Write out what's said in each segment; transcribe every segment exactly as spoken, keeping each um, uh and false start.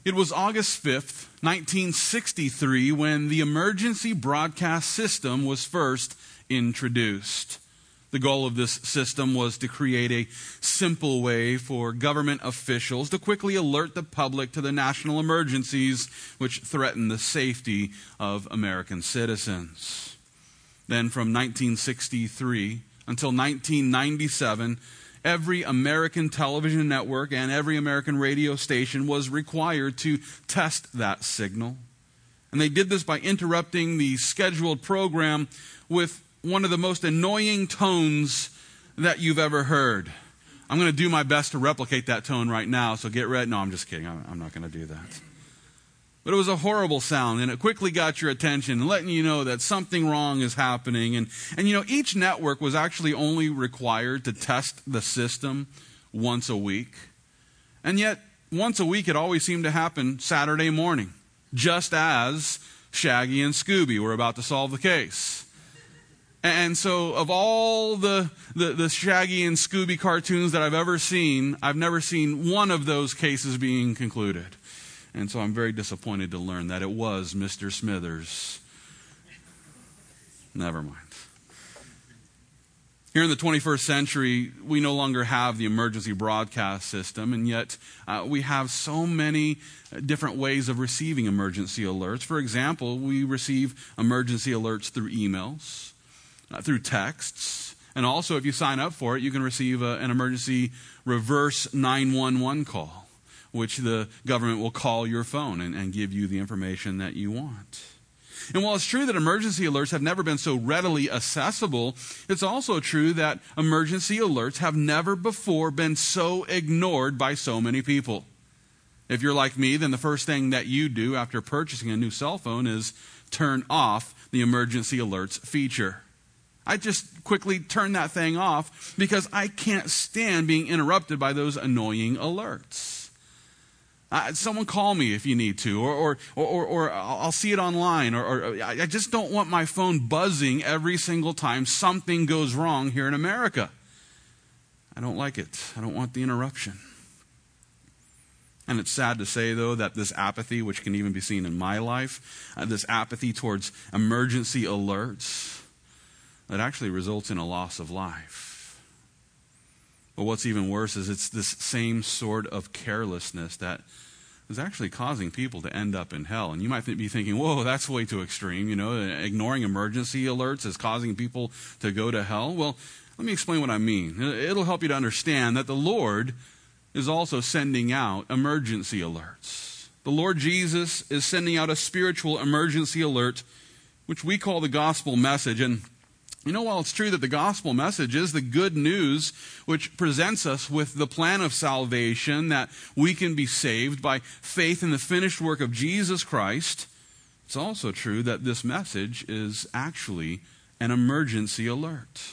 It was August fifth, nineteen sixty-three, when the emergency broadcast system was first introduced. The goal of this system was to create a simple way for government officials to quickly alert the public to the national emergencies which threaten the safety of American citizens. Then from nineteen sixty-three until nineteen ninety-seven, every American television network and every American radio station was required to test that signal. And they did this by interrupting the scheduled program with one of the most annoying tones that you've ever heard. I'm going to do my best to replicate that tone right now, so get ready. No, I'm just kidding. I'm not going to do that. But it was a horrible sound, and it quickly got your attention, letting you know that something wrong is happening. And, and you know, each network was actually only required to test the system once a week. And yet, once a week, it always seemed to happen Saturday morning, just as Shaggy and Scooby were about to solve the case. And so of all the, the, the Shaggy and Scooby cartoons that I've ever seen, I've never seen one of those cases being concluded. And so I'm very disappointed to learn that it was Mister Smithers. Never mind. Here in the twenty-first century, we no longer have the emergency broadcast system, and yet uh, we have so many different ways of receiving emergency alerts. For example, we receive emergency alerts through emails, uh, through texts, and also if you sign up for it, you can receive a, an emergency reverse nine one one call, which the government will call your phone and, and give you the information that you want. And while it's true that emergency alerts have never been so readily accessible, it's also true that emergency alerts have never before been so ignored by so many people. If you're like me, then the first thing that you do after purchasing a new cell phone is turn off the emergency alerts feature. I just quickly turn that thing off because I can't stand being interrupted by those annoying alerts. Uh, someone call me if you need to, or or or, or I'll see it online, or, or I just don't want my phone buzzing every single time something goes wrong here in America. I don't like it. I don't want the interruption. And it's sad to say, though, that this apathy, which can even be seen in my life, uh, this apathy towards emergency alerts, that actually results in a loss of life. But what's even worse is it's this same sort of carelessness that is actually causing people to end up in hell. And you might be thinking, whoa, that's way too extreme. You know, ignoring emergency alerts is causing people to go to hell. Well, let me explain what I mean. It'll help you to understand that the Lord is also sending out emergency alerts. The Lord Jesus is sending out a spiritual emergency alert, which we call the gospel message. And you know, while it's true that the gospel message is the good news which presents us with the plan of salvation, that we can be saved by faith in the finished work of Jesus Christ, it's also true that this message is actually an emergency alert.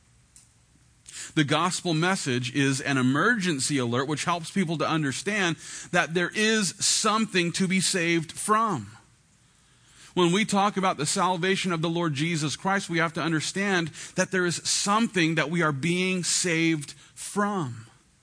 The gospel message is an emergency alert which helps people to understand that there is something to be saved from. When we talk about the salvation of the Lord Jesus Christ, we have to understand that there is something that we are being saved from.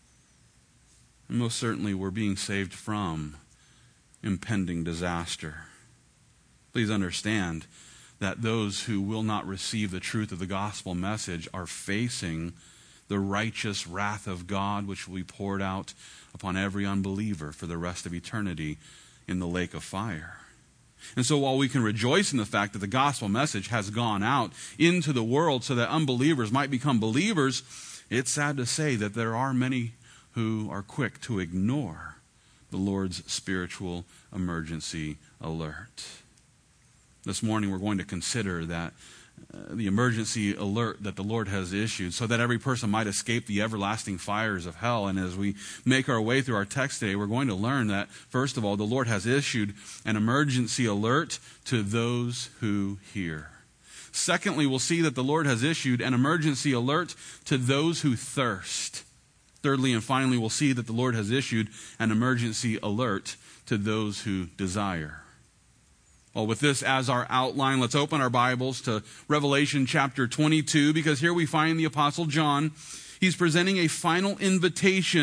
And most certainly we're being saved from impending disaster. Please understand that those who will not receive the truth of the gospel message are facing the righteous wrath of God, which will be poured out upon every unbeliever for the rest of eternity in the lake of fire. And so while we can rejoice in the fact that the gospel message has gone out into the world so that unbelievers might become believers, it's sad to say that there are many who are quick to ignore the Lord's spiritual emergency alert. This morning we're going to consider that uh, the emergency alert that the Lord has issued so that every person might escape the everlasting fires of hell. And as we make our way through our text today, we're going to learn that, first of all, the Lord has issued an emergency alert to those who hear. Secondly, we'll see that the Lord has issued an emergency alert to those who thirst. Thirdly and finally, we'll see that the Lord has issued an emergency alert to those who desire. Well, with this as our outline, let's open our Bibles to Revelation chapter twenty-two, because here we find the Apostle John. He's presenting a final invitation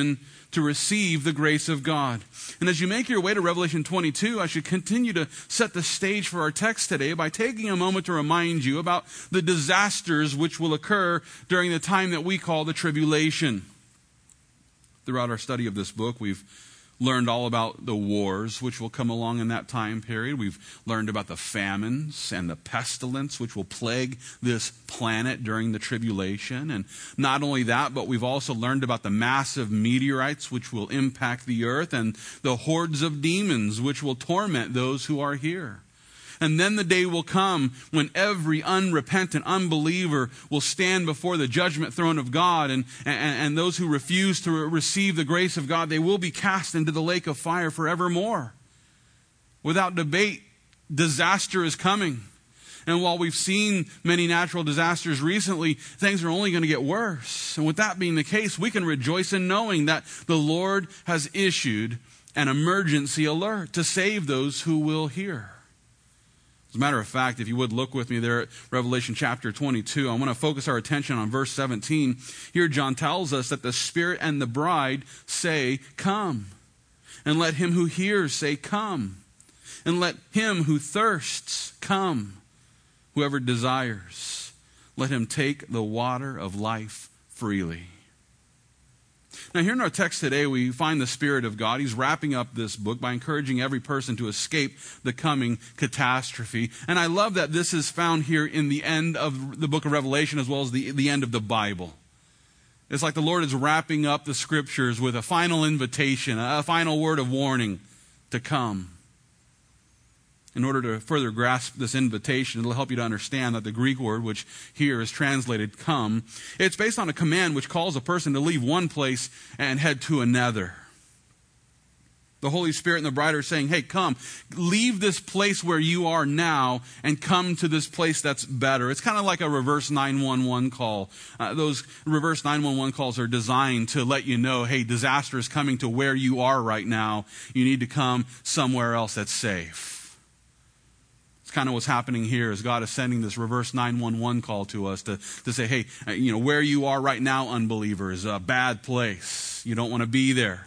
to receive the grace of God. And as you make your way to Revelation twenty-two, I should continue to set the stage for our text today by taking a moment to remind you about the disasters which will occur during the time that we call the tribulation. Throughout our study of this book, we've learned all about the wars which will come along in that time period. We've learned about the famines and the pestilence which will plague this planet during the tribulation. And not only that, but we've also learned about the massive meteorites which will impact the earth and the hordes of demons which will torment those who are here. And then the day will come when every unrepentant unbeliever will stand before the judgment throne of God, and, and, and those who refuse to receive the grace of God, they will be cast into the lake of fire forevermore. Without debate, disaster is coming. And while we've seen many natural disasters recently, things are only going to get worse. And with that being the case, we can rejoice in knowing that the Lord has issued an emergency alert to save those who will hear. As a matter of fact, if you would look with me there at Revelation chapter twenty-two, I want to focus our attention on verse seventeen. Here John tells us that the Spirit and the bride say, "Come." And let him who hears say, "Come." And let him who thirsts come. Whoever desires, let him take the water of life freely. Now here in our text today, we find the Spirit of God. He's wrapping up this book by encouraging every person to escape the coming catastrophe. And I love that this is found here in the end of the book of Revelation as well as the, the end of the Bible. It's like the Lord is wrapping up the scriptures with a final invitation, a final word of warning to come. In order to further grasp this invitation, it'll help you to understand that the Greek word, which here is translated come, it's based on a command which calls a person to leave one place and head to another. The Holy Spirit and the bride are saying, hey, come, leave this place where you are now and come to this place that's better. It's kind of like a reverse nine one one call. Uh, those reverse nine one one calls are designed to let you know, hey, disaster is coming to where you are right now. You need to come somewhere else that's safe. It's kind of what's happening here as God is sending this reverse nine one one call to us to, to say, hey, you know, where you are right now, unbeliever, is a bad place. You don't want to be there.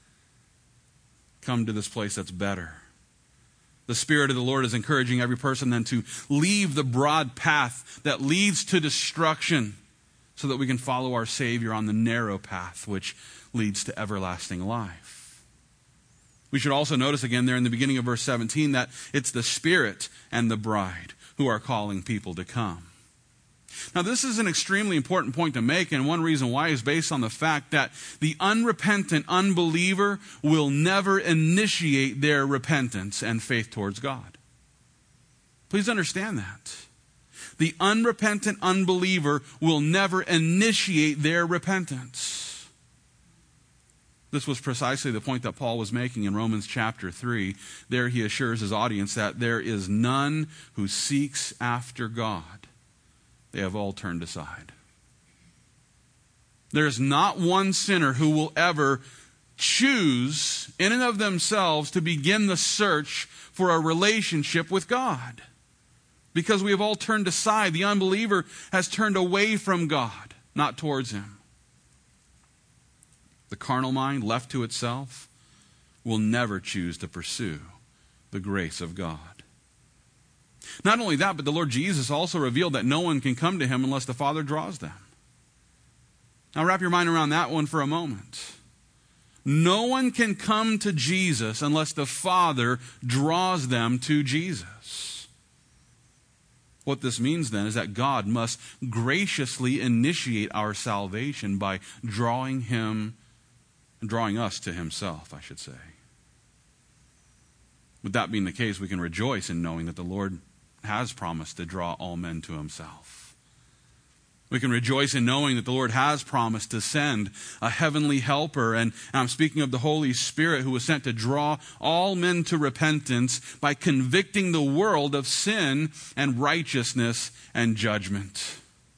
Come to this place that's better. The Spirit of the Lord is encouraging every person then to leave the broad path that leads to destruction so that we can follow our Savior on the narrow path which leads to everlasting life. We should also notice again there in the beginning of verse seventeen that it's the Spirit and the bride who are calling people to come. Now this is an extremely important point to make, and one reason why is based on the fact that the unrepentant unbeliever will never initiate their repentance and faith towards God. Please understand that. The unrepentant unbeliever will never initiate their repentance. This was precisely the point that Paul was making in Romans chapter three. There he assures his audience that there is none who seeks after God. They have all turned aside. There is not one sinner who will ever choose in and of themselves to begin the search for a relationship with God. Because we have all turned aside. The unbeliever has turned away from God, not towards Him. The carnal mind, left to itself, will never choose to pursue the grace of God. Not only that, but the Lord Jesus also revealed that no one can come to Him unless the Father draws them. Now wrap your mind around that one for a moment. No one can come to Jesus unless the Father draws them to Jesus. What this means then is that God must graciously initiate our salvation by drawing Him drawing us to Himself, I should say. With that being the case, we can rejoice in knowing that the Lord has promised to draw all men to Himself. We can rejoice in knowing that the Lord has promised to send a heavenly helper, and I'm speaking of the Holy Spirit who was sent to draw all men to repentance by convicting the world of sin and righteousness and judgment.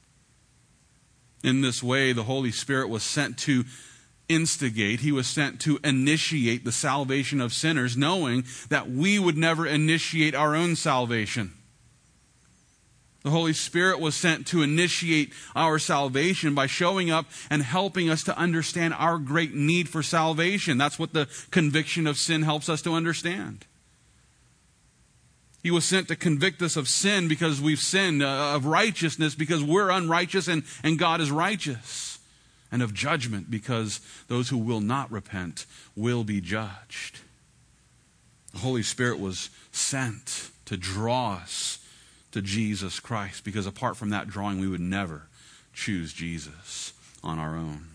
In this way, the Holy Spirit was sent to instigate, He was sent to initiate the salvation of sinners, knowing that we would never initiate our own salvation. The Holy Spirit was sent to initiate our salvation by showing up and helping us to understand our great need for salvation. That's what the conviction of sin helps us to understand. He was sent to convict us of sin because we've sinned, uh, of righteousness because we're unrighteous and, and God is righteous, and of judgment because those who will not repent will be judged. The Holy Spirit was sent to draw us to Jesus Christ, because apart from that drawing, we would never choose Jesus on our own.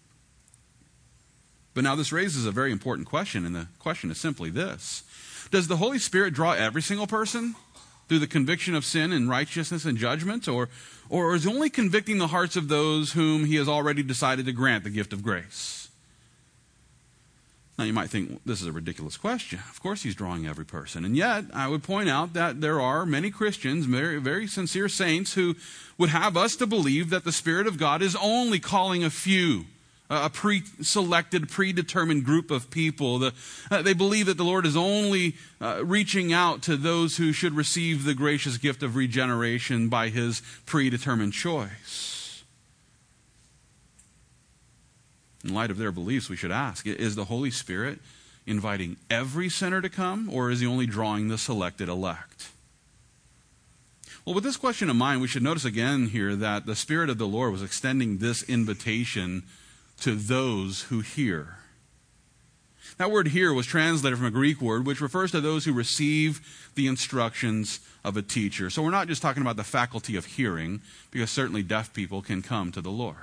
But now this raises a very important question, and the question is simply this. Does the Holy Spirit draw every single person through the conviction of sin and righteousness and judgment? Or, or is he only convicting the hearts of those whom he has already decided to grant the gift of grace? Now you might think, this is a ridiculous question. Of course he's drawing every person. And yet, I would point out that there are many Christians, very, very sincere saints, who would have us to believe that the Spirit of God is only calling a few, a pre-selected, predetermined group of people. The, uh, they believe that the Lord is only uh, reaching out to those who should receive the gracious gift of regeneration by his predetermined choice. In light of their beliefs, we should ask, is the Holy Spirit inviting every sinner to come, or is he only drawing the selected elect? Well, with this question in mind, we should notice again here that the Spirit of the Lord was extending this invitation to those who hear. That word "hear" was translated from a Greek word which refers to those who receive the instructions of a teacher. So we're not just talking about the faculty of hearing, because certainly deaf people can come to the Lord.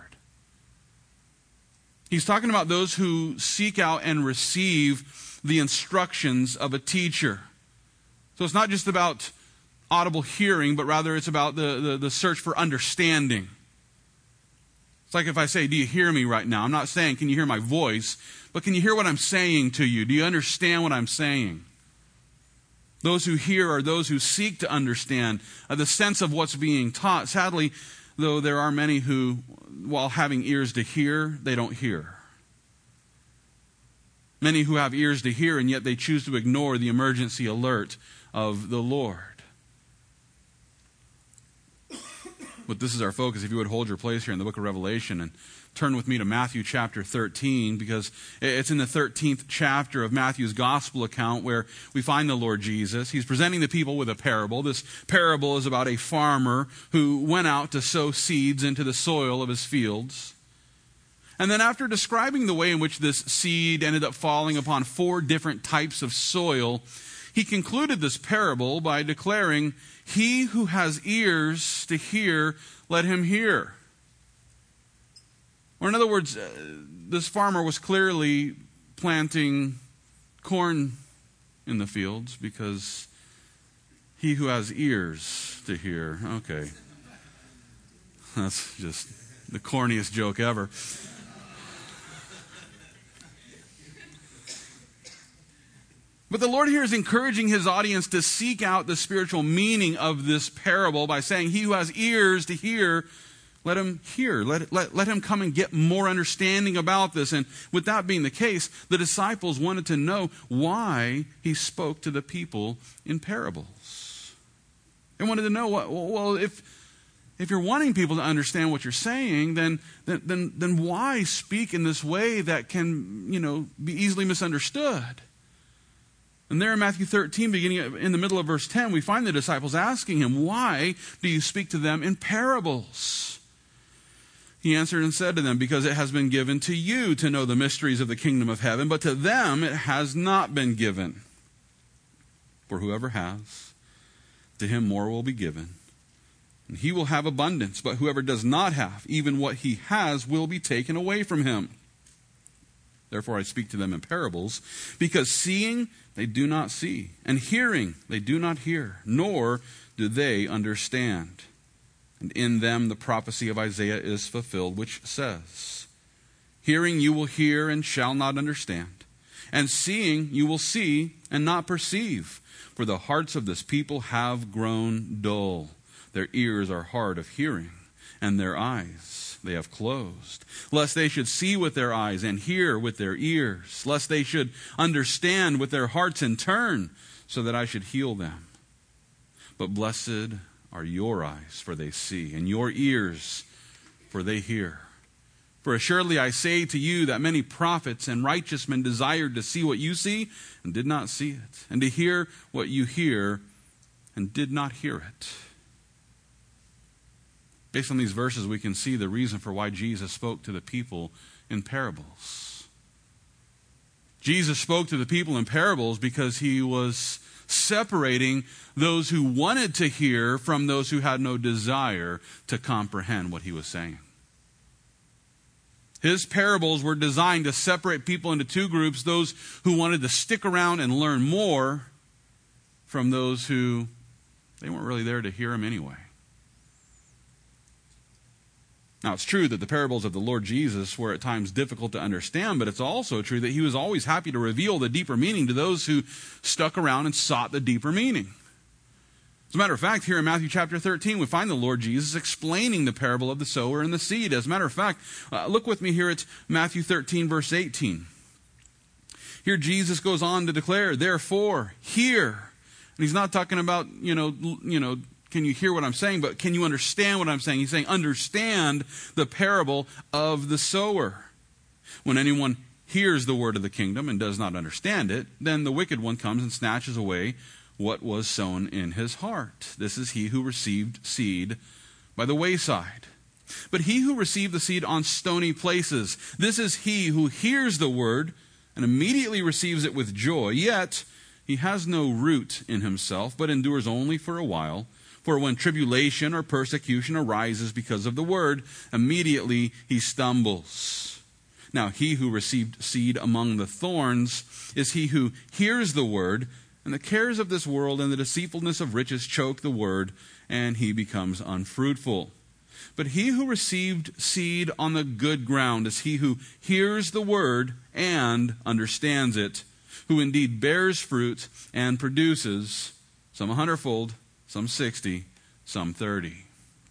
He's talking about those who seek out and receive the instructions of a teacher. So it's not just about audible hearing, but rather it's about the, the, the search for understanding. It's like if I say, do you hear me right now? I'm not saying, can you hear my voice? But can you hear what I'm saying to you? Do you understand what I'm saying? Those who hear are those who seek to understand uh, the sense of what's being taught. Sadly, though, there are many who, while having ears to hear, they don't hear. Many who have ears to hear, and yet they choose to ignore the emergency alert of the Lord. But this is our focus. If you would hold your place here in the book of Revelation and turn with me to Matthew chapter thirteen, because it's in the thirteenth chapter of Matthew's gospel account where we find the Lord Jesus. He's presenting the people with a parable. This parable is about a farmer who went out to sow seeds into the soil of his fields. And then after describing the way in which this seed ended up falling upon four different types of soil, he concluded this parable by declaring, "He who has ears to hear, let him hear." Or in other words, uh, this farmer was clearly planting corn in the fields because he who has ears to hear. Okay. That's just the corniest joke ever. But the Lord here is encouraging his audience to seek out the spiritual meaning of this parable by saying, he who has ears to hear, let him hear. Let, let, let him come and get more understanding about this. And with that being the case, the disciples wanted to know why he spoke to the people in parables. They wanted to know, well, if, if you're wanting people to understand what you're saying, then, then, then, then why speak in this way that can, you know, be easily misunderstood? And there in Matthew thirteen, beginning in the middle of verse ten, we find the disciples asking him, "Why do you speak to them in parables?" He answered and said to them, "Because it has been given to you to know the mysteries of the kingdom of heaven, but to them it has not been given. For whoever has, to him more will be given, and he will have abundance. But whoever does not have, even what he has will be taken away from him. Therefore I speak to them in parables, because seeing they do not see, and hearing they do not hear, nor do they understand. And in them the prophecy of Isaiah is fulfilled, which says, Hearing you will hear and shall not understand, and seeing you will see and not perceive. For the hearts of this people have grown dull. Their ears are hard of hearing, and their eyes they have closed, lest they should see with their eyes and hear with their ears, lest they should understand with their hearts and turn, so that I should heal them. But blessed are your eyes, for they see, and your ears, for they hear. For assuredly I say to you that many prophets and righteous men desired to see what you see and did not see it, and to hear what you hear and did not hear it. Based on these verses, we can see the reason for why Jesus spoke to the people in parables. Jesus spoke to the people in parables because he was separating those who wanted to hear from those who had no desire to comprehend what he was saying. His parables were designed to separate people into two groups, those who wanted to stick around and learn more from those who they weren't really there to hear him anyway. Now, it's true that the parables of the Lord Jesus were at times difficult to understand, but it's also true that he was always happy to reveal the deeper meaning to those who stuck around and sought the deeper meaning. As a matter of fact, here in Matthew chapter thirteen, we find the Lord Jesus explaining the parable of the sower and the seed. As a matter of fact, uh, look with me here at Matthew thirteen, verse eighteen. Here Jesus goes on to declare, therefore, hear. And he's not talking about, you know, you know, can you hear what I'm saying? But can you understand what I'm saying? He's saying, understand the parable of the sower. When anyone hears the word of the kingdom and does not understand it, then the wicked one comes and snatches away what was sown in his heart. This is he who received seed by the wayside. But he who received the seed on stony places, this is he who hears the word and immediately receives it with joy, yet he has no root in himself, but endures only for a while. For when tribulation or persecution arises because of the word, immediately he stumbles. Now he who received seed among the thorns is he who hears the word, and the cares of this world and the deceitfulness of riches choke the word, and he becomes unfruitful. But he who received seed on the good ground is he who hears the word and understands it, who indeed bears fruit and produces some a hundredfold, some sixty, some thirty.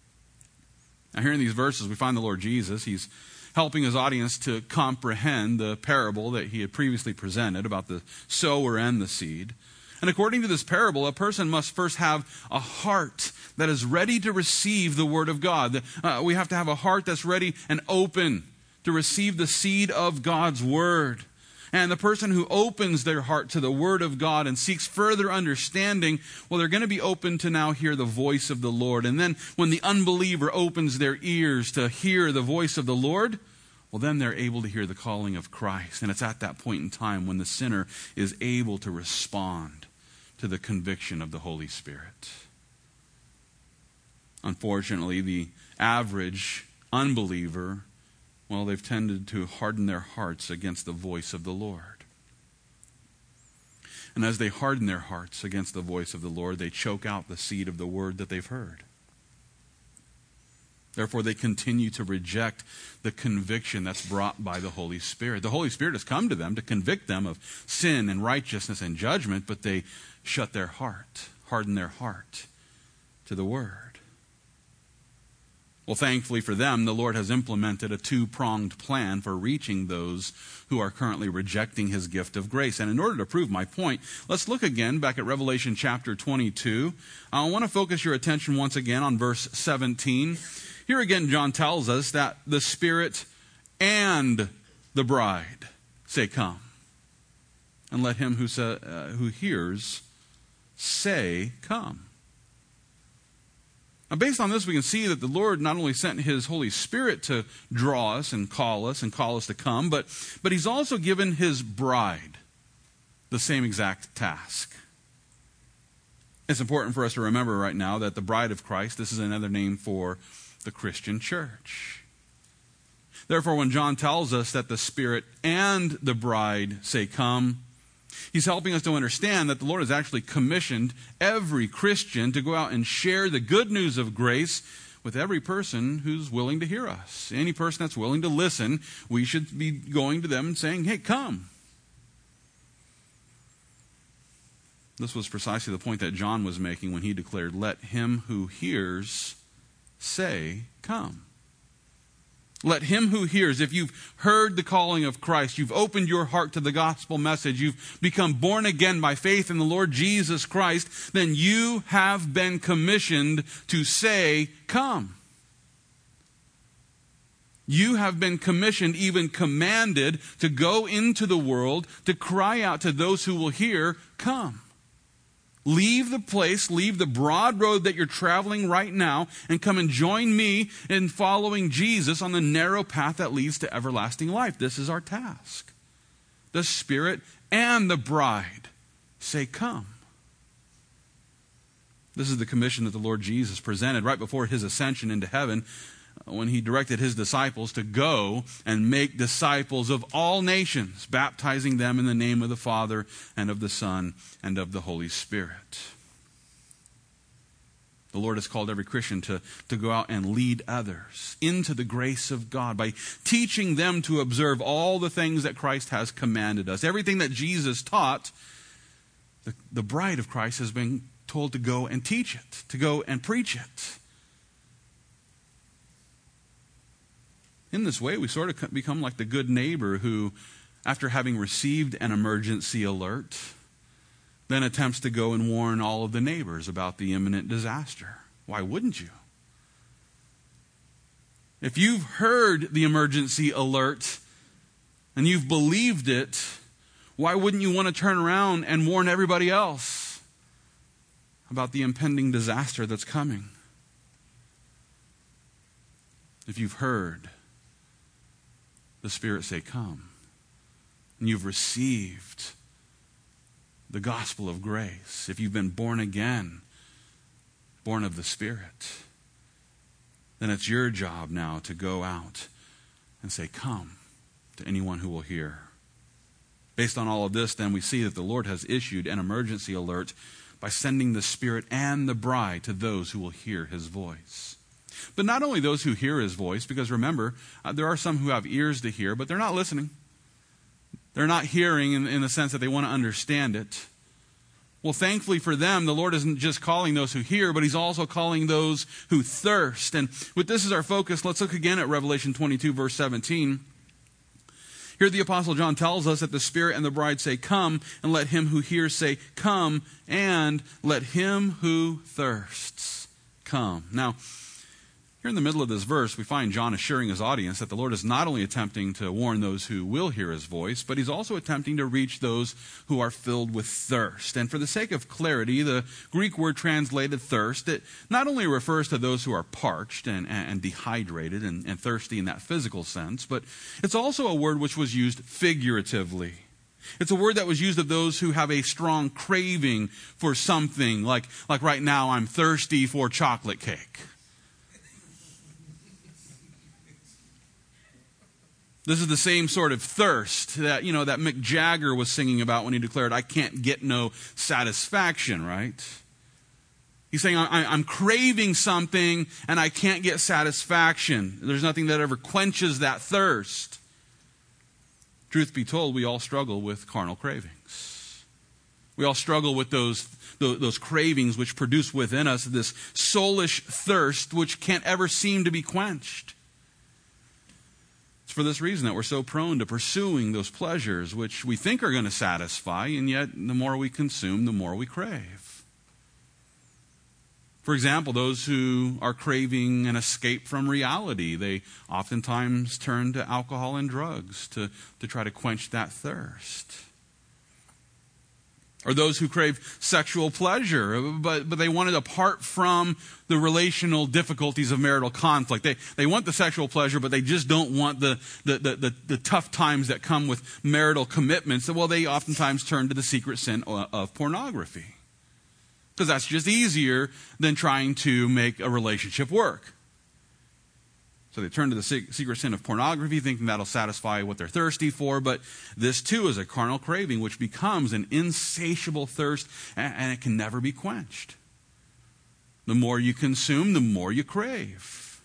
Now here in these verses we find the Lord Jesus. He's helping his audience to comprehend the parable that he had previously presented about the sower and the seed. And according to this parable, a person must first have a heart that is ready to receive the word of God. Uh, we have to have a heart that's ready and open to receive the seed of God's word. And the person who opens their heart to the word of God and seeks further understanding, well, they're going to be open to now hear the voice of the Lord. And then when the unbeliever opens their ears to hear the voice of the Lord, well, then they're able to hear the calling of Christ. And it's at that point in time when the sinner is able to respond to the conviction of the Holy Spirit. Unfortunately, the average unbeliever, well, they've tended to harden their hearts against the voice of the Lord. And as they harden their hearts against the voice of the Lord, they choke out the seed of the word that they've heard. Therefore, they continue to reject the conviction that's brought by the Holy Spirit. The Holy Spirit has come to them to convict them of sin and righteousness and judgment, but they shut their heart, harden their heart to the word. Well, thankfully for them, the Lord has implemented a two-pronged plan for reaching those who are currently rejecting his gift of grace. And in order to prove my point, let's look again back at Revelation chapter twenty-two. I want to focus your attention once again on verse seventeen. Here again, John tells us that the Spirit and the bride say, come. And let him who, sa- uh, who hears say, come. Now, based on this, we can see that the Lord not only sent his Holy Spirit to draw us and call us and call us to come, but, but he's also given his bride the same exact task. It's important for us to remember right now that the bride of Christ, this is another name for the Christian church. Therefore, when John tells us that the Spirit and the bride say, come, he's helping us to understand that the Lord has actually commissioned every Christian to go out and share the good news of grace with every person who's willing to hear us. Any person that's willing to listen, we should be going to them and saying, hey, come. This was precisely the point that John was making when he declared, let him who hears say, come. Let him who hears, if you've heard the calling of Christ, you've opened your heart to the gospel message, you've become born again by faith in the Lord Jesus Christ, then you have been commissioned to say, come. You have been commissioned, even commanded, to go into the world, to cry out to those who will hear, come. Leave the place, leave the broad road that you're traveling right now, and come and join me in following Jesus on the narrow path that leads to everlasting life. This is our task. The Spirit and the bride say, come. This is the commission that the Lord Jesus presented right before his ascension into heaven, when he directed his disciples to go and make disciples of all nations, baptizing them in the name of the Father and of the Son and of the Holy Spirit. The Lord has called every Christian to, to go out and lead others into the grace of God by teaching them to observe all the things that Christ has commanded us. Everything that Jesus taught, the, the bride of Christ has been told to go and teach it, to go and preach it. In this way, we sort of become like the good neighbor who, after having received an emergency alert, then attempts to go and warn all of the neighbors about the imminent disaster. Why wouldn't you? If you've heard the emergency alert and you've believed it, why wouldn't you want to turn around and warn everybody else about the impending disaster that's coming? If you've heard the Spirit say, come, and you've received the gospel of grace, if you've been born again, born of the Spirit, then it's your job now to go out and say, come, to anyone who will hear. Based on all of this, then we see that the Lord has issued an emergency alert by sending the Spirit and the bride to those who will hear his voice. But not only those who hear his voice, because remember, uh, there are some who have ears to hear, but they're not listening. They're not hearing in, in the sense that they want to understand it. Well, thankfully for them, the Lord isn't just calling those who hear, but he's also calling those who thirst. And with this as our focus, let's look again at Revelation twenty-two, verse seventeen. Here the Apostle John tells us that the Spirit and the bride say, come, and let him who hears say, come, and let him who thirsts come. Now, here in the middle of this verse, we find John assuring his audience that the Lord is not only attempting to warn those who will hear his voice, but he's also attempting to reach those who are filled with thirst. And for the sake of clarity, the Greek word translated thirst, it not only refers to those who are parched and, and dehydrated and, and thirsty in that physical sense, but it's also a word which was used figuratively. It's a word that was used of those who have a strong craving for something, like, like right now I'm thirsty for chocolate cake. This is the same sort of thirst that, you know, that Mick Jagger was singing about when he declared, I can't get no satisfaction, right? He's saying, I'm craving something and I can't get satisfaction. There's nothing that ever quenches that thirst. Truth be told, we all struggle with carnal cravings. We all struggle with those, those cravings which produce within us this soulish thirst which can't ever seem to be quenched. It's for this reason that we're so prone to pursuing those pleasures which we think are going to satisfy, and yet the more we consume, the more we crave. For example, those who are craving an escape from reality, they oftentimes turn to alcohol and drugs to, to try to quench that thirst. Or those who crave sexual pleasure, but, but they want it apart from the relational difficulties of marital conflict. They, they want the sexual pleasure, but they just don't want the, the, the, the, the tough times that come with marital commitments. Well, they oftentimes turn to the secret sin of pornography. Because that's just easier than trying to make a relationship work. So they turn to the secret sin of pornography, thinking that'll satisfy what they're thirsty for. But this too is a carnal craving, which becomes an insatiable thirst, and it can never be quenched. The more you consume, the more you crave.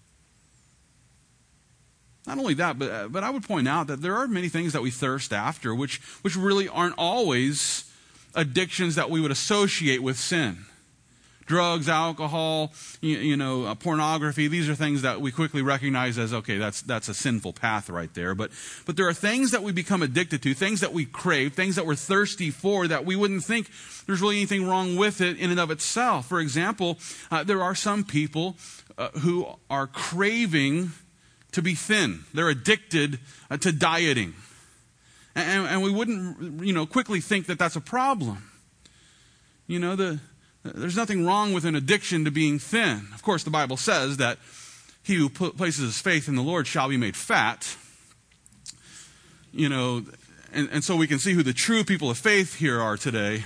Not only that, but, but I would point out that there are many things that we thirst after, which, which really aren't always addictions that we would associate with sin. drugs, alcohol, you, you know, uh, pornography. These are things that we quickly recognize as, okay, that's that's a sinful path right there. But but there are things that we become addicted to, things that we crave, things that we're thirsty for that we wouldn't think there's really anything wrong with it in and of itself. For example, uh, there are some people uh, who are craving to be thin. They're addicted uh, to dieting. And, and we wouldn't, you know, quickly think that that's a problem. You know, the There's nothing wrong with an addiction to being thin. Of course, the Bible says that he who put, places his faith in the Lord shall be made fat. You know, and, and so we can see who the true people of faith here are today.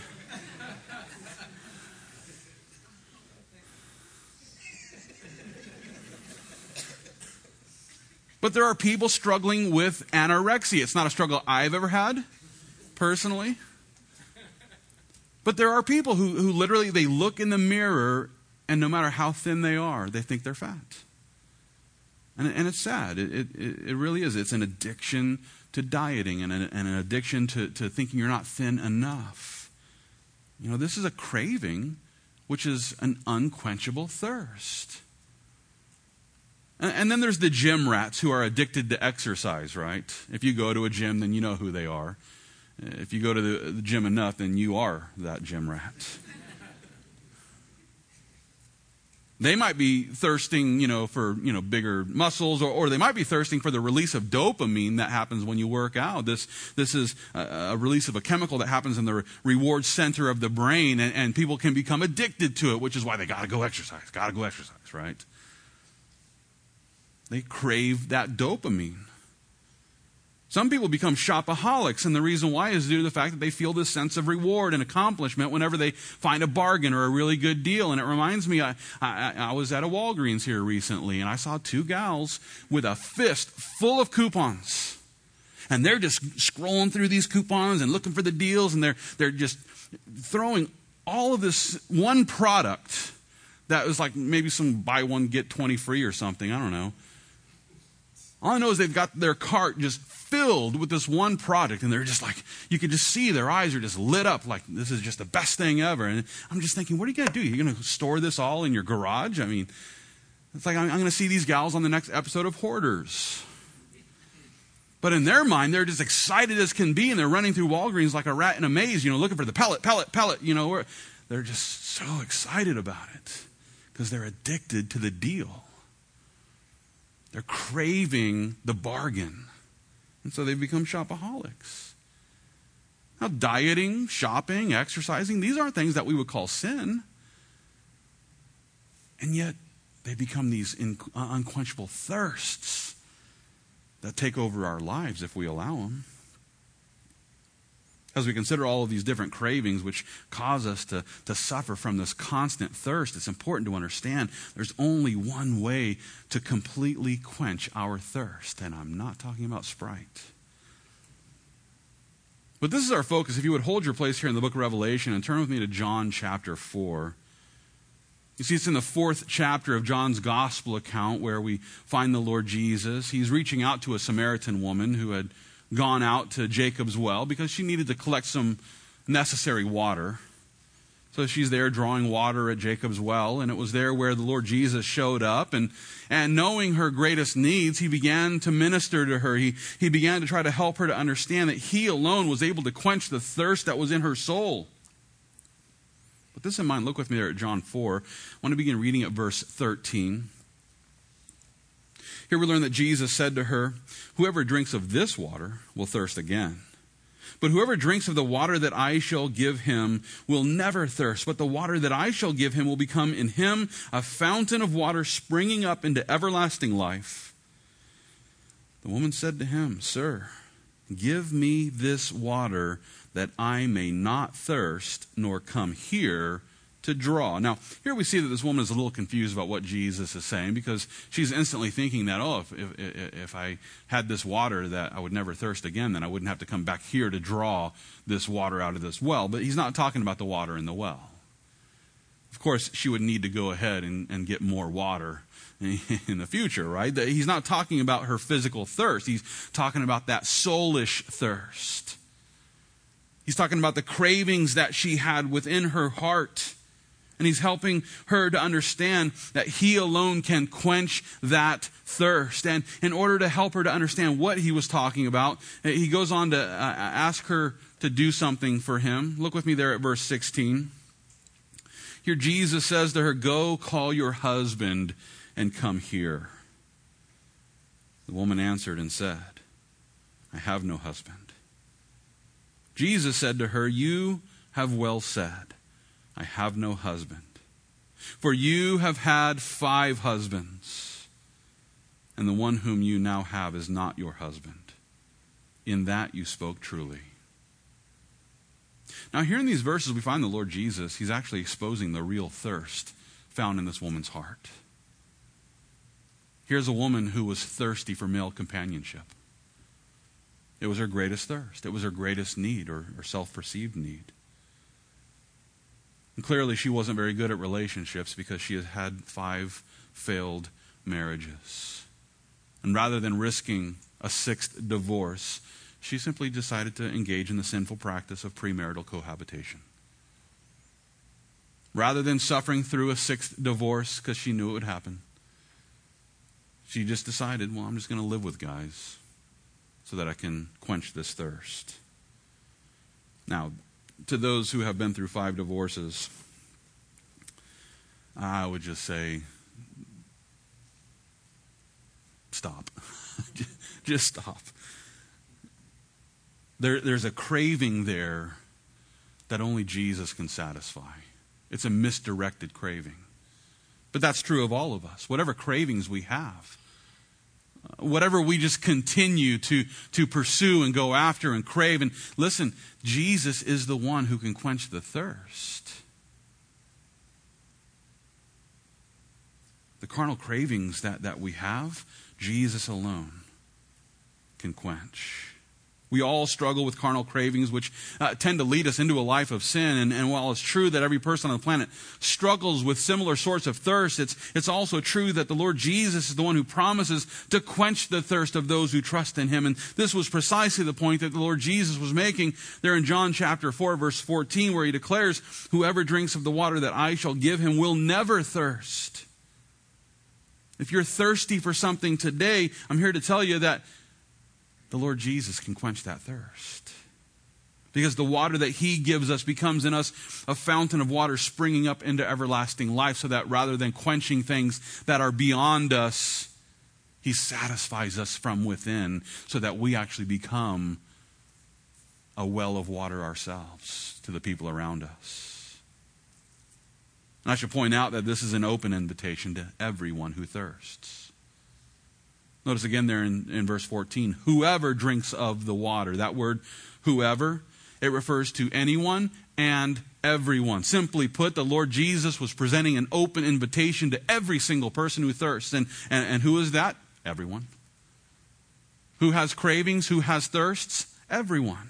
But there are people struggling with anorexia. It's not a struggle I've ever had, personally. But there are people who, who literally, they look in the mirror, and no matter how thin they are, they think they're fat. And, and it's sad. It, it, it really is. It's an addiction to dieting and an, and an addiction to, to thinking you're not thin enough. You know, this is a craving, which is an unquenchable thirst. And, and then there's the gym rats who are addicted to exercise, right? If you go to a gym, then you know who they are. If you go to the, the gym enough, then you are that gym rat. They might be thirsting, you know, for, you know, bigger muscles, or, or they might be thirsting for the release of dopamine that happens when you work out. This this is a, a release of a chemical that happens in the re- reward center of the brain, and, and people can become addicted to it, which is why they got to go exercise, got to go exercise, right? They crave that dopamine. Some people become shopaholics, and the reason why is due to the fact that they feel this sense of reward and accomplishment whenever they find a bargain or a really good deal. And it reminds me, I, I, I was at a Walgreens here recently, and I saw two gals with a fist full of coupons. And they're just scrolling through these coupons and looking for the deals, and they're they're just throwing all of this one product that was like maybe some buy one, get twenty free or something. I don't know. All I know is they've got their cart just filled with this one product, and they're just like, you can just see their eyes are just lit up like this is just the best thing ever. And I'm just thinking, what are you going to do? You're going to store this all in your garage? I mean, it's like I'm, I'm going to see these gals on the next episode of Hoarders. But in their mind, they're just excited as can be, and they're running through Walgreens like a rat in a maze, you know, looking for the pellet, pellet, pellet, you know. They're just so excited about it because they're addicted to the deal. They're craving the bargain. And so they've become shopaholics. Now, dieting, shopping, exercising, these aren't things that we would call sin. And yet, they become these in, uh, unquenchable thirsts that take over our lives if we allow them. As we consider all of these different cravings which cause us to, to suffer from this constant thirst, it's important to understand there's only one way to completely quench our thirst. And I'm not talking about Sprite. But this is our focus. If you would hold your place here in the book of Revelation and turn with me to John chapter four. You see, it's in the fourth chapter of John's gospel account where we find the Lord Jesus. He's reaching out to a Samaritan woman who had gone out to Jacob's well because she needed to collect some necessary water. So she's there drawing water at Jacob's well, and it was there where the Lord Jesus showed up. And, and knowing her greatest needs, he began to minister to her. He, he began to try to help her to understand that he alone was able to quench the thirst that was in her soul. With this in mind, look with me there at John four. I want to begin reading at verse thirteen. Here we learn that Jesus said to her, "Whoever drinks of this water will thirst again. But whoever drinks of the water that I shall give him will never thirst. But the water that I shall give him will become in him a fountain of water springing up into everlasting life." The woman said to him, "Sir, give me this water that I may not thirst, nor come here to draw." Now, here we see that this woman is a little confused about what Jesus is saying, because she's instantly thinking that, oh, if, if, if I had this water that I would never thirst again, then I wouldn't have to come back here to draw this water out of this well. But he's not talking about the water in the well. Of course, she would need to go ahead and, and get more water in the future, right? He's not talking about her physical thirst. He's talking about that soulish thirst. He's talking about the cravings that she had within her heart. And he's helping her to understand that he alone can quench that thirst. And in order to help her to understand what he was talking about, he goes on to uh, ask her to do something for him. Look with me there at verse sixteen. Here Jesus says to her, "Go call your husband and come here." The woman answered and said, "I have no husband." Jesus said to her, "You have well said, I have no husband. For you have had five husbands, and the one whom you now have is not your husband. In that you spoke truly." Now here in these verses we find the Lord Jesus, he's actually exposing the real thirst found in this woman's heart. Here's a woman who was thirsty for male companionship. It was her greatest thirst. It was her greatest need, or, or self-perceived need. And clearly she wasn't very good at relationships because she had had five failed marriages. And rather than risking a sixth divorce, she simply decided to engage in the sinful practice of premarital cohabitation. Rather than suffering through a sixth divorce because she knew it would happen, she just decided, well, I'm just going to live with guys so that I can quench this thirst. Now, to those who have been through five divorces, I would just say, stop. Just stop. There, there's a craving there that only Jesus can satisfy. It's a misdirected craving. But that's true of all of us. Whatever cravings we have, whatever we just continue to, to pursue and go after and crave. And listen, Jesus is the one who can quench the thirst. The carnal cravings that, that we have, Jesus alone can quench. We all struggle with carnal cravings, which uh, tend to lead us into a life of sin. And, and while it's true that every person on the planet struggles with similar sorts of thirst, it's, it's also true that the Lord Jesus is the one who promises to quench the thirst of those who trust in him. And this was precisely the point that the Lord Jesus was making there in John chapter four, verse fourteen, where he declares, "Whoever drinks of the water that I shall give him will never thirst." If you're thirsty for something today, I'm here to tell you that the Lord Jesus can quench that thirst. Because the water that he gives us becomes in us a fountain of water springing up into everlasting life, so that rather than quenching things that are beyond us, he satisfies us from within so that we actually become a well of water ourselves to the people around us. And I should point out that this is an open invitation to everyone who thirsts. Notice again there in, in verse fourteen, whoever drinks of the water. That word, whoever, it refers to anyone and everyone. Simply put, the Lord Jesus was presenting an open invitation to every single person who thirsts. And, and, and who is that? Everyone. Who has cravings? Who has thirsts? Everyone.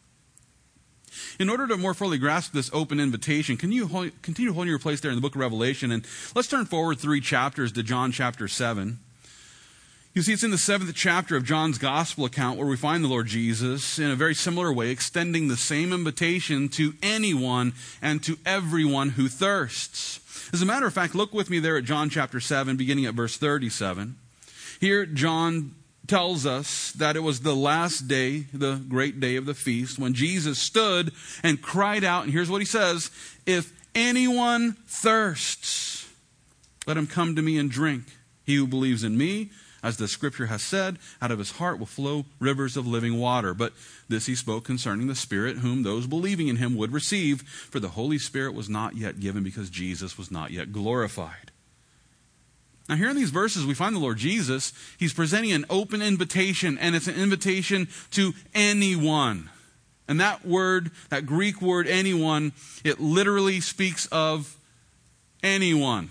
In order to more fully grasp this open invitation, can you hold, continue holding your place there in the book of Revelation? And let's turn forward three chapters to John chapter seven. You see, it's in the seventh chapter of John's gospel account where we find the Lord Jesus in a very similar way, extending the same invitation to anyone and to everyone who thirsts. As a matter of fact, look with me there at John chapter seven, beginning at verse thirty-seven. Here, John tells us that it was the last day, the great day of the feast, when Jesus stood and cried out, and here's what he says, "If anyone thirsts, let him come to me and drink. He who believes in me, as the scripture has said, out of his heart will flow rivers of living water." But this he spoke concerning the Spirit, whom those believing in him would receive, for the Holy Spirit was not yet given because Jesus was not yet glorified. Now here in these verses we find the Lord Jesus, he's presenting an open invitation, and it's an invitation to anyone. And that word, that Greek word anyone, it literally speaks of anyone.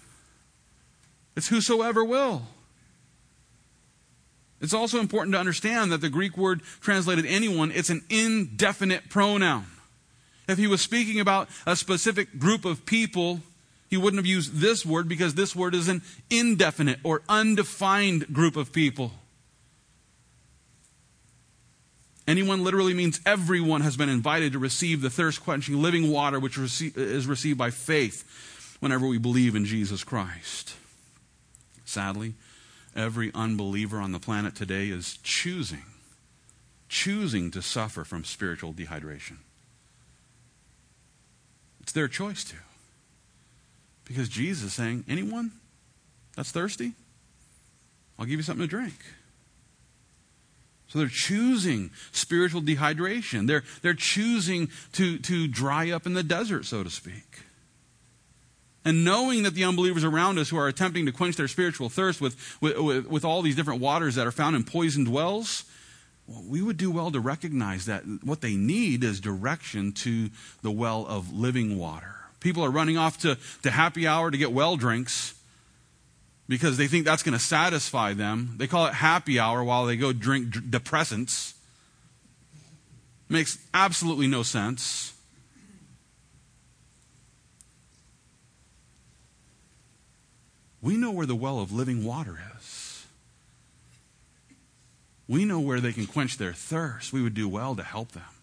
It's whosoever will. It's also important to understand that the Greek word translated anyone, it's an indefinite pronoun. If he was speaking about a specific group of people, he wouldn't have used this word because this word is an indefinite or undefined group of people. Anyone literally means everyone has been invited to receive the thirst-quenching living water which is received by faith whenever we believe in Jesus Christ. Sadly, every unbeliever on the planet today is choosing, choosing to suffer from spiritual dehydration. It's their choice to. Because Jesus is saying, anyone that's thirsty, I'll give you something to drink. So they're choosing spiritual dehydration. They're, they're choosing to, to dry up in the desert, so to speak. And knowing that the unbelievers around us who are attempting to quench their spiritual thirst with, with, with, with all these different waters that are found in poisoned wells, well, we would do well to recognize that what they need is direction to the well of living water. People are running off to, to happy hour to get well drinks because they think that's going to satisfy them. They call it happy hour while they go drink d- depressants. Makes absolutely no sense. We know where the well of living water is. We know where they can quench their thirst. We would do well to help them.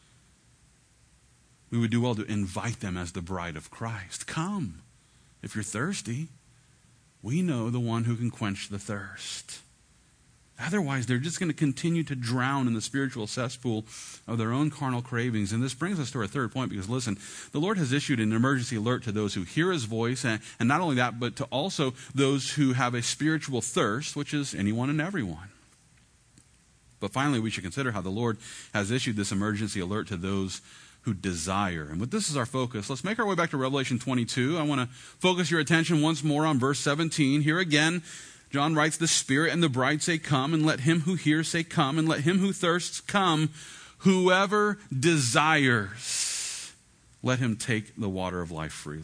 We would do well to invite them as the bride of Christ. Come, if you're thirsty. We know the one who can quench the thirst. Otherwise, they're just going to continue to drown in the spiritual cesspool of their own carnal cravings. And this brings us to our third point, because listen, the Lord has issued an emergency alert to those who hear his voice, and, and not only that, but to also those who have a spiritual thirst, which is anyone and everyone. But finally, we should consider how the Lord has issued this emergency alert to those who desire. And with this as our focus, let's make our way back to Revelation twenty-two. I want to focus your attention once more on verse seventeen. Here again, John writes, "The Spirit and the bride say, come, and let him who hears say, come, and let him who thirsts come. Whoever desires, let him take the water of life freely."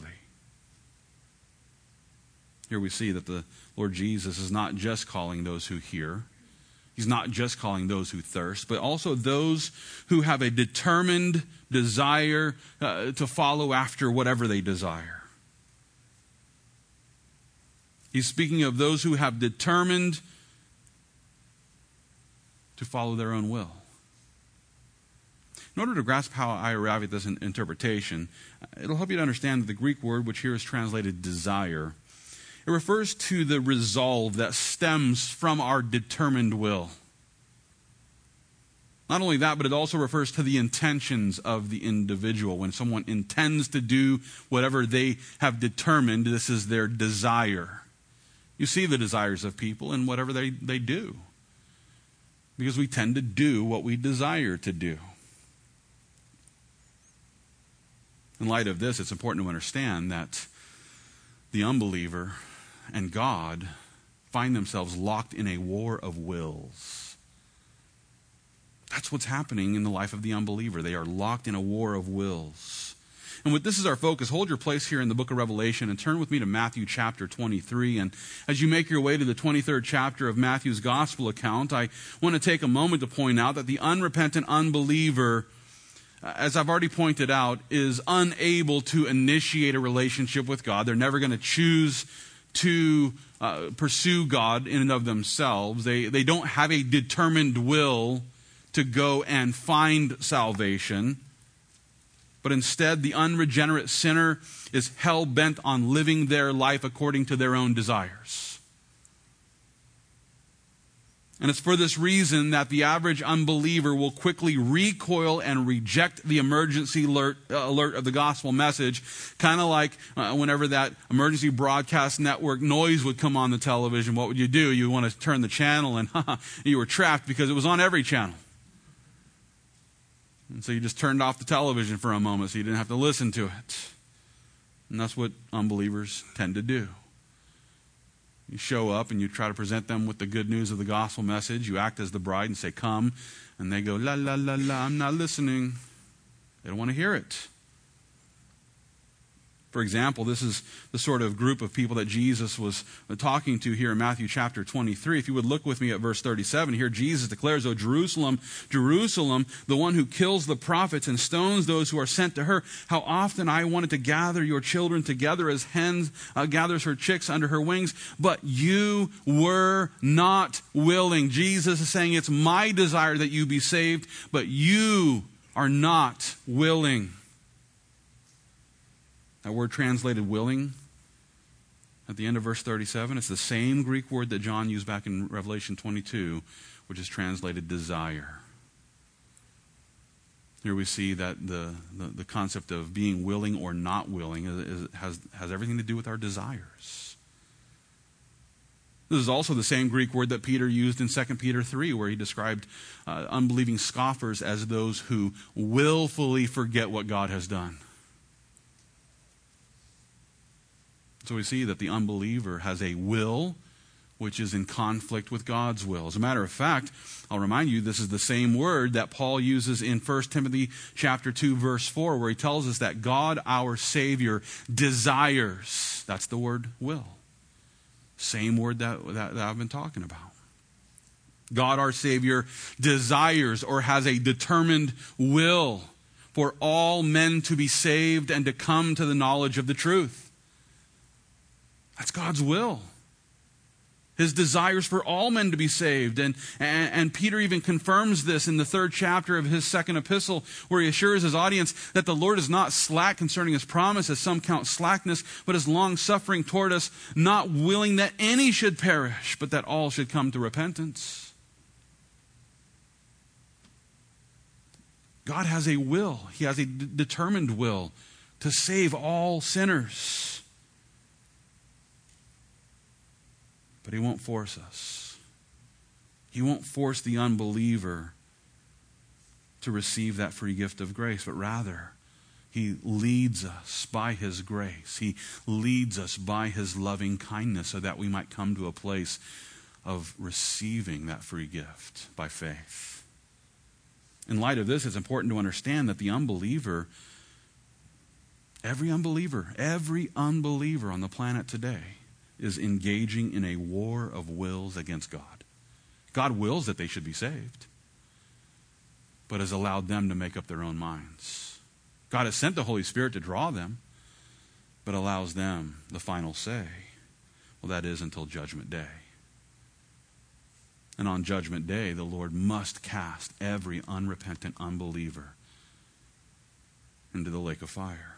Here we see that the Lord Jesus is not just calling those who hear. He's not just calling those who thirst, but also those who have a determined desire uh, to follow after whatever they desire. He's speaking of those who have determined to follow their own will. In order to grasp how I arrive at this interpretation, it'll help you to understand that the Greek word, which here is translated desire, it refers to the resolve that stems from our determined will. Not only that, but it also refers to the intentions of the individual. When someone intends to do whatever they have determined, this is their desire. You see the desires of people in whatever they, they do, because we tend to do what we desire to do. In light of this, it's important to understand that the unbeliever and God find themselves locked in a war of wills. That's what's happening in the life of the unbeliever. They are locked in a war of wills. And with this as our focus, hold your place here in the book of Revelation and turn with me to Matthew chapter twenty-three. And as you make your way to the twenty-third chapter of Matthew's gospel account, I want to take a moment to point out that the unrepentant unbeliever, as I've already pointed out, is unable to initiate a relationship with God. They're never going to choose to uh, pursue God in and of themselves. They, they don't have a determined will to go and find salvation. But instead, the unregenerate sinner is hell-bent on living their life according to their own desires. And it's for this reason that the average unbeliever will quickly recoil and reject the emergency alert, uh, alert of the gospel message, kind of like uh, whenever that emergency broadcast network noise would come on the television. What would you do? You want to turn the channel, and you were trapped because it was on every channel. And so you just turned off the television for a moment so you didn't have to listen to it. And that's what unbelievers tend to do. You show up and you try to present them with the good news of the gospel message. You act as the bride and say, come. And they go, la, la, la, la, I'm not listening. They don't want to hear it. For example, this is the sort of group of people that Jesus was talking to here in Matthew chapter twenty-three. If you would look with me at verse thirty-seven, here Jesus declares, "O Jerusalem, Jerusalem, the one who kills the prophets and stones those who are sent to her, how often I wanted to gather your children together as hen uh, gathers her chicks under her wings, but you were not willing." Jesus is saying, it's my desire that you be saved, but you are not willing. That word translated willing at the end of verse thirty-seven, it's the same Greek word that John used back in Revelation twenty-two, which is translated desire. Here we see that the, the, the concept of being willing or not willing is, is, has, has everything to do with our desires. This is also the same Greek word that Peter used in Second Peter three, where he described uh, unbelieving scoffers as those who willfully forget what God has done. So we see that the unbeliever has a will which is in conflict with God's will. As a matter of fact, I'll remind you, this is the same word that Paul uses in First Timothy chapter two, verse four, where he tells us that God, our Savior, desires. That's the word will. Same word that, that, that I've been talking about. God, our Savior, desires or has a determined will for all men to be saved and to come to the knowledge of the truth. That's God's will. His desires for all men to be saved. And, and, and Peter even confirms this in the third chapter of his second epistle, where he assures his audience that the Lord is not slack concerning his promise, as some count slackness, but is long-suffering toward us, not willing that any should perish, but that all should come to repentance. God has a will. He has a d- determined will to save all sinners. But he won't force us. He won't force the unbeliever to receive that free gift of grace, but rather he leads us by his grace. He leads us by his loving kindness so that we might come to a place of receiving that free gift by faith. In light of this, it's important to understand that the unbeliever, every unbeliever, every unbeliever on the planet today is engaging in a war of wills against God. God wills that they should be saved, but has allowed them to make up their own minds. God has sent the Holy Spirit to draw them, but allows them the final say. Well, that is until Judgment Day. And on Judgment Day, the Lord must cast every unrepentant unbeliever into the lake of fire.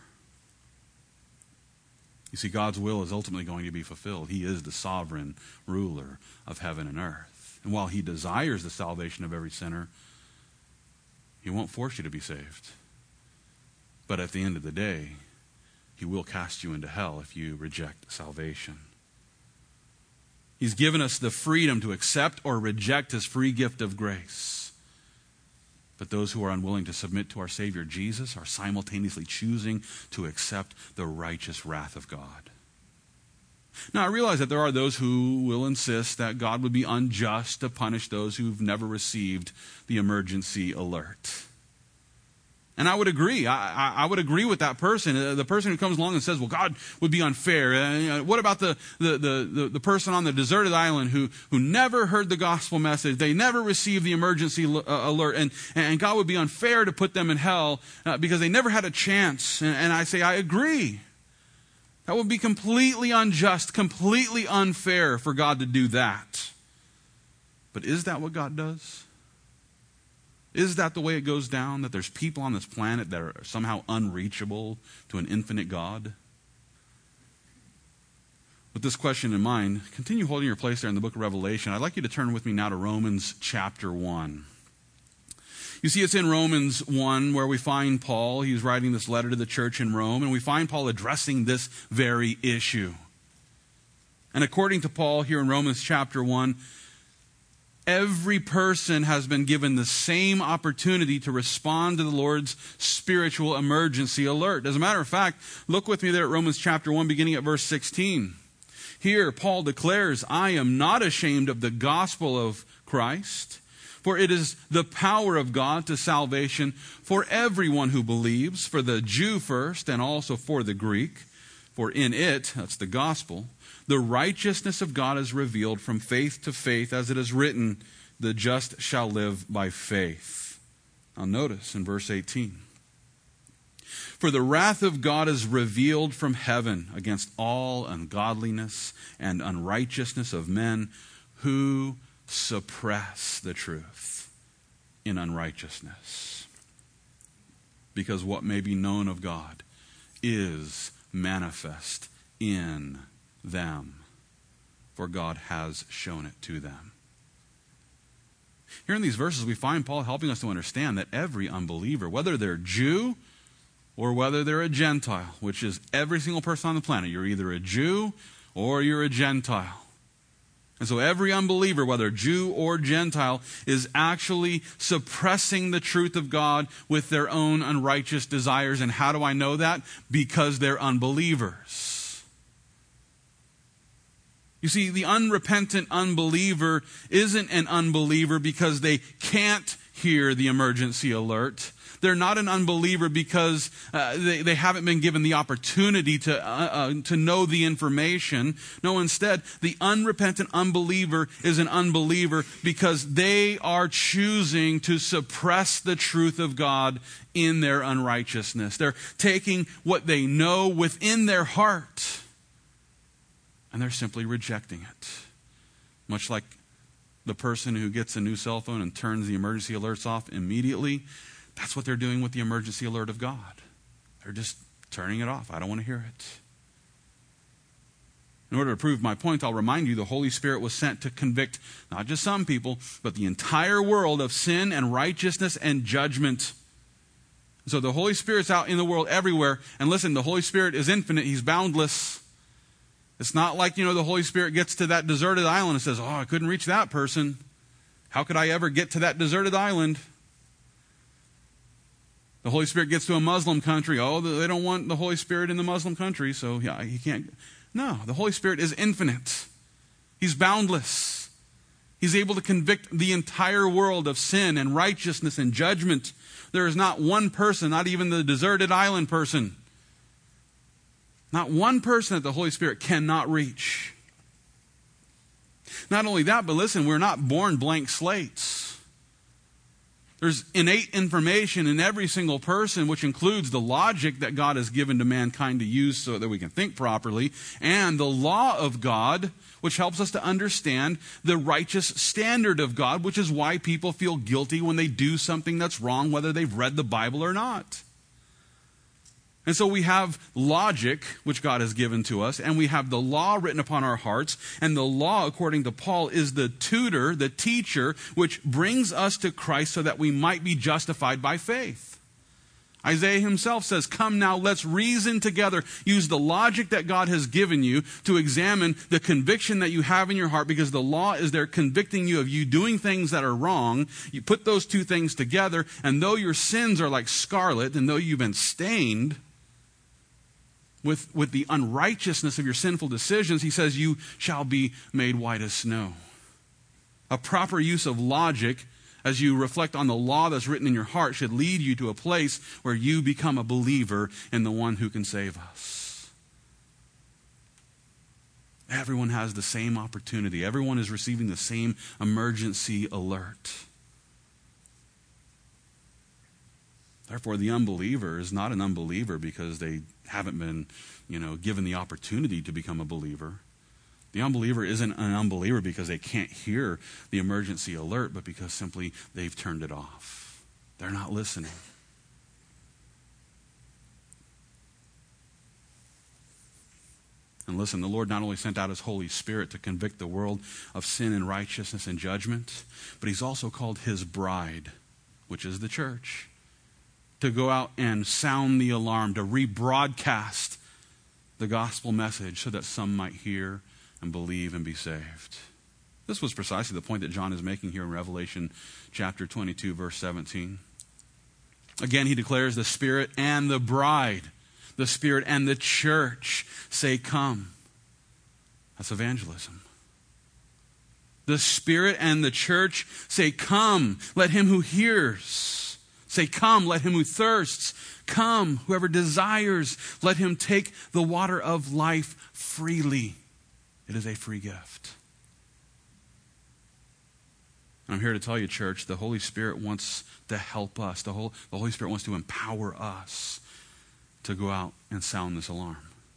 You see, God's will is ultimately going to be fulfilled. He is the sovereign ruler of heaven and earth. And while he desires the salvation of every sinner, he won't force you to be saved. But at the end of the day, he will cast you into hell if you reject salvation. He's given us the freedom to accept or reject his free gift of grace. But those who are unwilling to submit to our Savior Jesus are simultaneously choosing to accept the righteous wrath of God. Now, I realize that there are those who will insist that God would be unjust to punish those who've never received the emergency alert. And I would agree. I, I, I would agree with that person. Uh, the person who comes along and says, well, God would be unfair. Uh, you know, what about the, the, the, the, the person on the deserted island who, who never heard the gospel message? They never received the emergency l- uh, alert. And, and God would be unfair to put them in hell uh, because they never had a chance. And, and I say, I agree. That would be completely unjust, completely unfair for God to do that. But is that what God does? Is that the way it goes down? That there's people on this planet that are somehow unreachable to an infinite God? With this question in mind, continue holding your place there in the book of Revelation. I'd like you to turn with me now to Romans chapter one. You see, it's in Romans one where we find Paul. He's writing this letter to the church in Rome, and we find Paul addressing this very issue. And according to Paul here in Romans chapter one, every person has been given the same opportunity to respond to the Lord's spiritual emergency alert. As a matter of fact, look with me there at Romans chapter one, beginning at verse sixteen. Here, Paul declares, I am not ashamed of the gospel of Christ, for it is the power of God to salvation for everyone who believes, for the Jew first and also for the Greek. For in it, that's the gospel, the righteousness of God is revealed from faith to faith, as it is written, the just shall live by faith. Now notice in verse eighteen. For the wrath of God is revealed from heaven against all ungodliness and unrighteousness of men who suppress the truth in unrighteousness. Because what may be known of God is manifest in them, for God has shown it to them. Here in these verses, we find Paul helping us to understand that every unbeliever, whether they're Jew or whether they're a Gentile, which is every single person on the planet, you're either a Jew or you're a Gentile. And so every unbeliever, whether Jew or Gentile, is actually suppressing the truth of God with their own unrighteous desires. And how do I know that? Because they're unbelievers. You see, the unrepentant unbeliever isn't an unbeliever because they can't hear the emergency alert. They're not an unbeliever because uh, they, they haven't been given the opportunity to, uh, uh, to know the information. No, instead, the unrepentant unbeliever is an unbeliever because they are choosing to suppress the truth of God in their unrighteousness. They're taking what they know within their heart and they're simply rejecting it. Much like the person who gets a new cell phone and turns the emergency alerts off immediately. That's what they're doing with the emergency alert of God. They're just turning it off. I don't want to hear it. In order to prove my point, I'll remind you the Holy Spirit was sent to convict not just some people, but the entire world of sin and righteousness and judgment. So the Holy Spirit's out in the world everywhere. And listen, the Holy Spirit is infinite. He's boundless. It's not like, you know, the Holy Spirit gets to that deserted island and says, oh, I couldn't reach that person. How could I ever get to that deserted island? The Holy Spirit gets to a Muslim country. Oh, they don't want the Holy Spirit in the Muslim country, so yeah, he can't. No, the Holy Spirit is infinite. He's boundless. He's able to convict the entire world of sin and righteousness and judgment. There is not one person, not even the deserted island person, not one person that the Holy Spirit cannot reach. Not only that, but listen, we're not born blank slates. There's innate information in every single person, which includes the logic that God has given to mankind to use so that we can think properly, and the law of God, which helps us to understand the righteous standard of God, which is why people feel guilty when they do something that's wrong, whether they've read the Bible or not. And so we have logic, which God has given to us, and we have the law written upon our hearts. And the law, according to Paul, is the tutor, the teacher, which brings us to Christ so that we might be justified by faith. Isaiah himself says, come now, let's reason together. Use the logic that God has given you to examine the conviction that you have in your heart, because the law is there convicting you of you doing things that are wrong. You put those two things together, and though your sins are like scarlet, and though you've been stained With, with the unrighteousness of your sinful decisions, he says, you shall be made white as snow. A proper use of logic as you reflect on the law that's written in your heart should lead you to a place where you become a believer in the one who can save us. Everyone has the same opportunity. Everyone is receiving the same emergency alert. Therefore, the unbeliever is not an unbeliever because they haven't been, you know, given the opportunity to become a believer. The unbeliever isn't an unbeliever because they can't hear the emergency alert, but because simply they've turned it off. They're not listening. And listen, the Lord not only sent out his Holy Spirit to convict the world of sin and righteousness and judgment, but he's also called his bride, which is the church, to go out and sound the alarm, to rebroadcast the gospel message so that some might hear and believe and be saved. This was precisely the point that John is making here in Revelation chapter twenty-two, verse seventeen. Again, he declares the Spirit and the bride, the Spirit and the church say, come. That's evangelism. The Spirit and the church say, come. Let him who hears Say, come, let him who thirsts. Come, whoever desires, let him take the water of life freely. It is a free gift. And I'm here to tell you, church, the Holy Spirit wants to help us. The, whole, the Holy Spirit wants to empower us to go out and sound this alarm.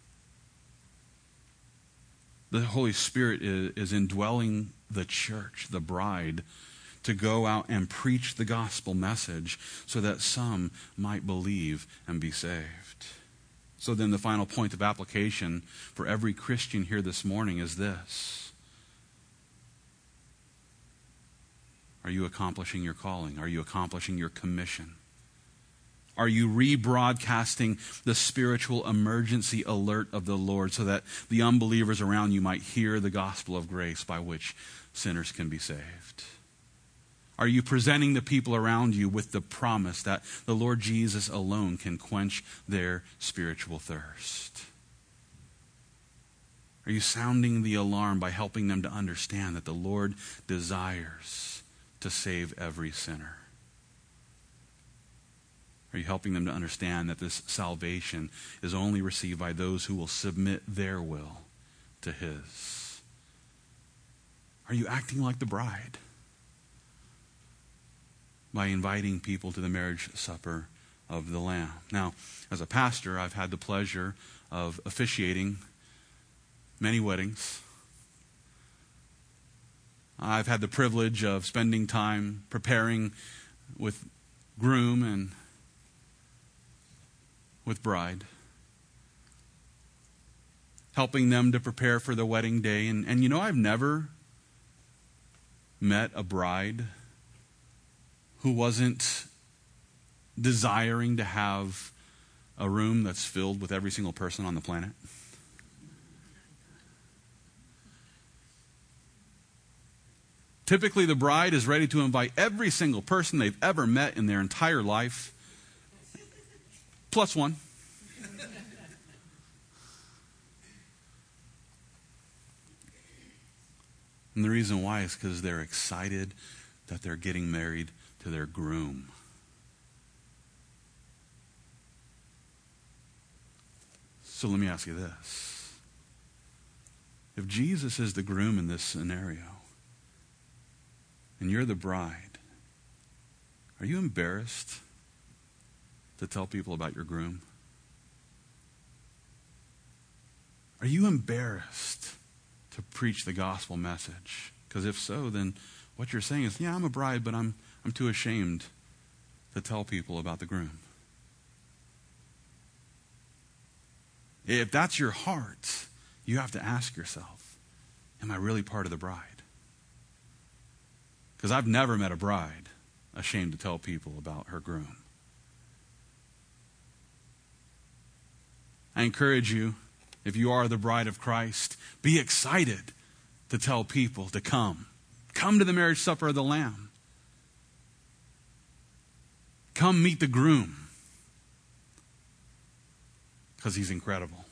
The Holy Spirit is, is indwelling the church, the bride, to go out and preach the gospel message so that some might believe and be saved. So then the final point of application for every Christian here this morning is this. Are you accomplishing your calling? Are you accomplishing your commission? Are you rebroadcasting the spiritual emergency alert of the Lord so that the unbelievers around you might hear the gospel of grace by which sinners can be saved? Are you presenting the people around you with the promise that the Lord Jesus alone can quench their spiritual thirst? Are you sounding the alarm by helping them to understand that the Lord desires to save every sinner? Are you helping them to understand that this salvation is only received by those who will submit their will to his? Are you acting like the bride by inviting people to the marriage supper of the Lamb? Now, as a pastor, I've had the pleasure of officiating many weddings. I've had the privilege of spending time preparing with groom and with bride, helping them to prepare for the wedding day. And, and you know, I've never met a bride who wasn't desiring to have a room that's filled with every single person on the planet. Typically, the bride is ready to invite every single person they've ever met in their entire life, plus one. And the reason why is because they're excited that they're getting married to their groom. So let me ask you this. If Jesus is the groom in this scenario, and you're the bride, are you embarrassed to tell people about your groom? Are you embarrassed to preach the gospel message? Because if so, then what you're saying is, yeah, I'm a bride, but I'm I'm too ashamed to tell people about the groom. If that's your heart, you have to ask yourself, am I really part of the bride? Because I've never met a bride ashamed to tell people about her groom. I encourage you, if you are the bride of Christ, be excited to tell people to come. Come to the marriage supper of the Lamb. Come meet the groom. Because he's incredible.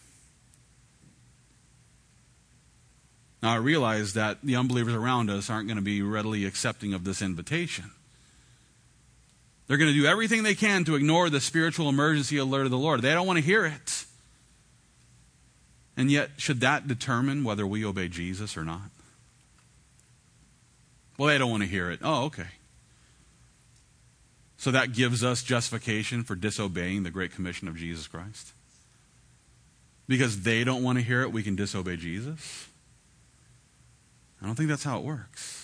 Now I realize that the unbelievers around us aren't going to be readily accepting of this invitation. They're going to do everything they can to ignore the spiritual emergency alert of the Lord. They don't want to hear it. And yet, should that determine whether we obey Jesus or not? Well, they don't want to hear it. Oh, okay. So that gives us justification for disobeying the Great Commission of Jesus Christ? Because they don't want to hear it, we can disobey Jesus? I don't think that's how it works.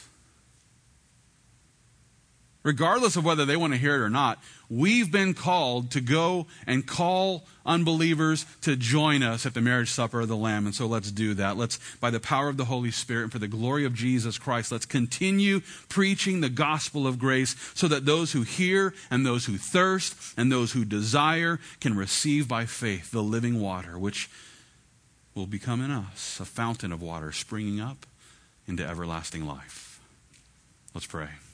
Regardless of whether they want to hear it or not, we've been called to go and call unbelievers to join us at the marriage supper of the Lamb. And so let's do that. Let's, by the power of the Holy Spirit and for the glory of Jesus Christ, let's continue preaching the gospel of grace so that those who hear and those who thirst and those who desire can receive by faith the living water, which will become in us a fountain of water springing up into everlasting life. Let's pray.